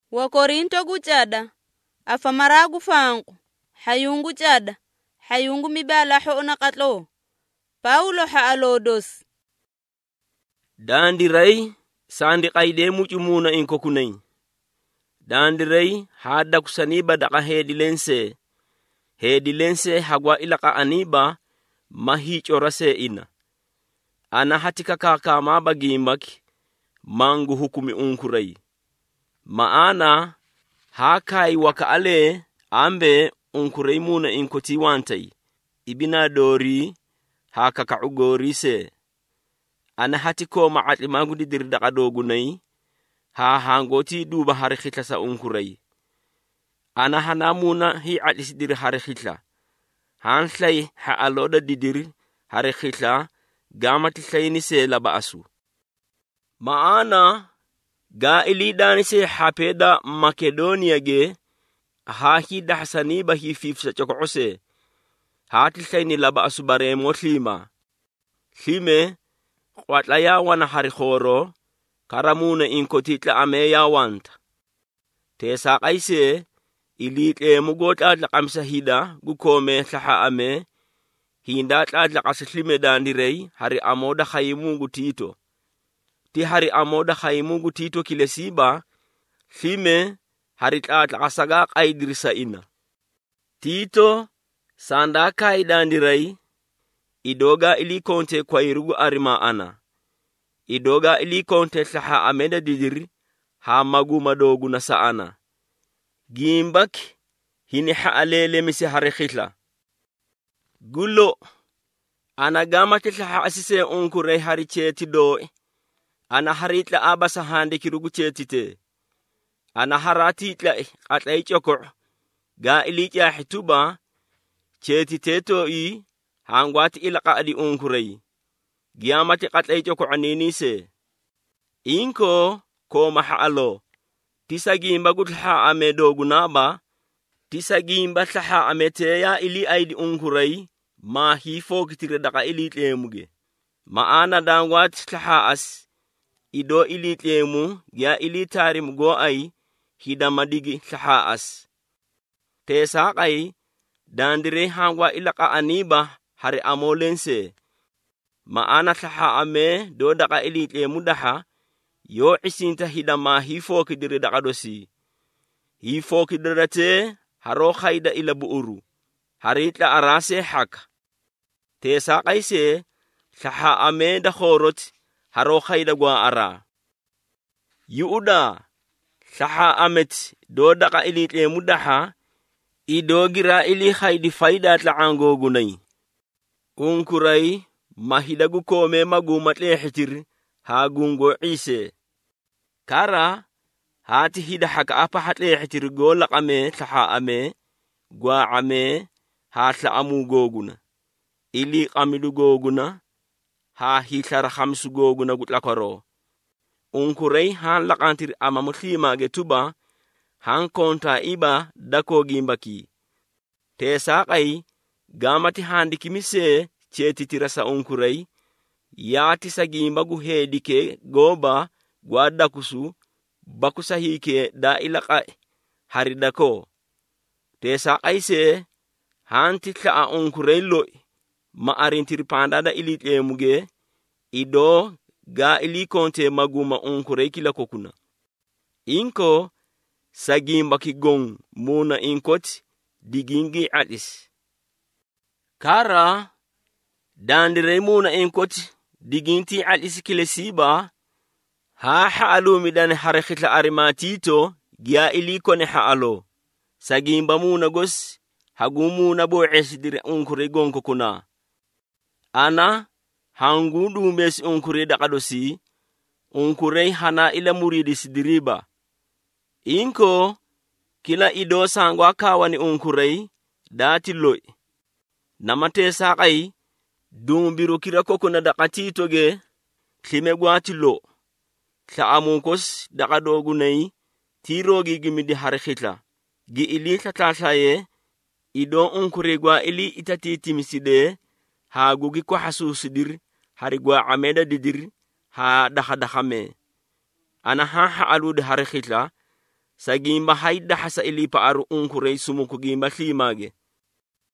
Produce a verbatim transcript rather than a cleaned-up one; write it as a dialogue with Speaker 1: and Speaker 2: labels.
Speaker 1: Wa Korinto guchada afamaragu fangu hayungu chada hayungu mibala ho nakatlo Paulo ha alodos
Speaker 2: Dandirai sandi qaide mucumuna inkokunai Dandirai hada kusaniba daga hedi lense hedi lense hagwa ilaka aniba mahicho rase ina ana hatika kaka mabagimaki mangu hukumi unkurai maana hakai wakaale ambe unkurai muna inkoti wantai ibina dori haka ka ugorise ana hatiko maati magudi dirda kadogunai ha hangoti duba harikhita sa unkurai ana hanamuna hi atis dir harikhita hanslai ha aloda didir harikhita gamati sayni se labaasu maana ga ilidani se hapeda Makedonia ge ha hi dahsani ba hi fifsa chokose hati sayni labaasu bare motlima Hime kwatlaya wana harikhoro karamuna inkotitla ameya wanta tesa kaise ilite mugota la kamsahida gukome tlaha ame hinda tla kaslime dandirei hari amoda khaymungu tito ti hari amoda khaymungu tito kilesiba hime hari tla kasaga kaidirisa ina tito sanda kai dandirei idoga ili konte kwa irugu arima ana idoga ili konte tlaha ameda didiri ha maguma dogu na saana gimbak hini haalele misi harikhitla gullo ana gama tlaha asise unkure hari cheti do ana haritla abasa hande kirugu chetite ana harati tla atlai choko ga ili ya hituba chetite to i hangwati ilaka adi unkurei giamati qatlay choko anini se inko ko mahalo tisagimba gutha amedo gunaba tisagimba tha ameteya ili aidi unkurei ma hifo kitire daga ili tlemuge maana dangwat tha as ido ili tlemu ya ili tarim go ai hidamadigi tha as tesa kai dandire hangwa ilaka aniba hari amolense maana tlaha ame do daga ilite mudaha yo isinta hidama hifo kidire daga dosi hifo kidirate haro khaida ila buuru haritla arase haka tesa kaise tlaha ame da khorot haro khaida gwa ara yuuda tlaha amet do daga ilite mudaha idogira ili khaidi faida tlaango gunai unkurai mahidagu kome magumatle hitir hagungo ise kara hati hida haka apa hatle hitir gola qame tha ame gwa ame hatla amu goguna ili qamidu goguna ha hitara khamsu goguna gutlakoro unkurai han laqantir ama muslima getuba han konta iba dako gimbaki tesa kai gamati handi kimise chetitira sa unkurai yati sagimba gu hedike goba gwada kusu bakusa hike da ilaka haridako tesa kaise hanti tla unkurai lo ma arintir panda da ilite muge ido ga ili konte maguma unkurai kila kokuna inko sagimba ki gong muna inkot digingi atis kara dandire muna inkot diginti atis kilesiba ha haalu midan harakhitla arimatito gya iliko ne haalo sagimba muna gos hagumuna bo esidir unkure gonko kuna ana hangudu mes unkure dakadosi unkure hana ila muridi sidiriba inko kila ido sangwa kawani unkurei dati loi namate sakai dumbiru kira kokuna dakatito ge khime gwati lo tla amunkos dakadogunei tirogi gimidi harakhitla gi ili tlatlaye ido unkure gwa ili itatiti miside ha gugi ko hasusidir harigwa ameda didir ha dakha dakhame ana ha ha alude harakhitla Sagimba haida hasa ilipa aru unkurei sumu kugimba hlimage.